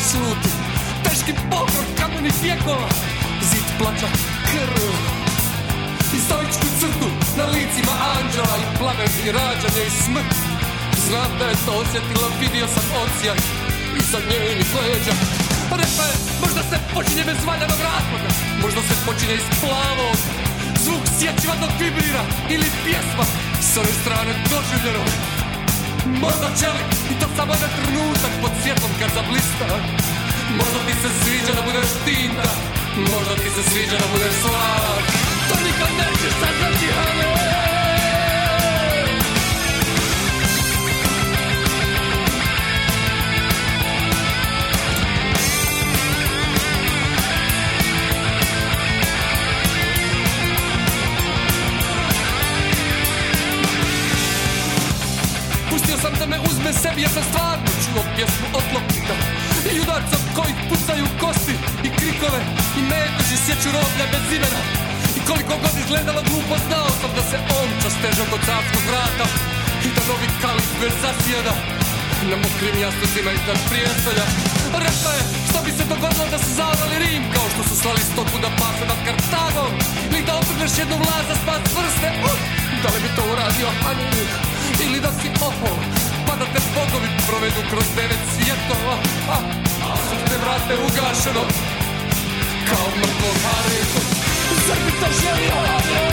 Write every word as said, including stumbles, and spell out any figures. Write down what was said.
sluti. Teški pokrov kamenih vjekova, zid plaća krv. I stoičku crtu na licima anđela i plamen i rađanje i smrt. Znam da je to osjetila, vidio sam ocijaj iza njenih leđa. Rekla je, možda se počinje bez valjanog razloga, možda se počinje iz plavog. Zvuk sjećiva dok vibrira ili pjesma s ove strane doživljeno. Možda čeli i to samo na trenutak pod svjetlom kad zablista. Možda ti se sviđa da budeš tinta, možda ti se sviđa da budeš slav. To nikad nećeš saznati, ale sam da me uzme sebi, jer sam stvarno čuo pjesmu otlopnika i junaca koji pucaju kosti i krikove i meteži sjeću roblja bez imena. I koliko god izgledalo glupo, znao sam da se omča steže oko carskog vrata i da novi kalif bez zasjeda na mokrim jasnicima iznad prijestolja. Rekla je, što bi se dogodilo da su zaorali Rim, kao što su slali stoku da pase nad Kartagom, ili da otrgneš jednu vlast za spas vrste. Uh, da li bi to uradio Hanil? Ili da si ohol, pa da te bogovi provedu kroz devet svjetova, a, a te vrate ugašeno kao mrtvog Hariju. Zar bi to želio, Hariju?